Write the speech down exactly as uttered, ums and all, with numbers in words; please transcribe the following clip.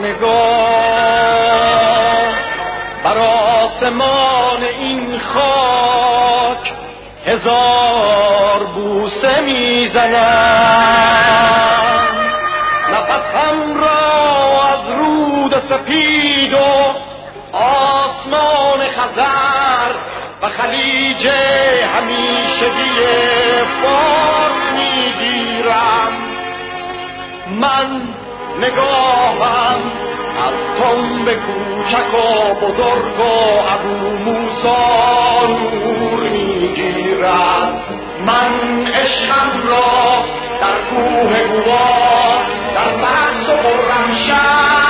نگاه بر آسمان این خاک هزار بوسه میزنم. نفسم را از رود سپید و آسمان خزر و خلیج همیشگی فارس میگیرم. من نگاهم از تنب کوچک و بزرگ و ابو موسی نور میگیرم. من عشقم را در کوه گوار، در سرخس و خرمشهر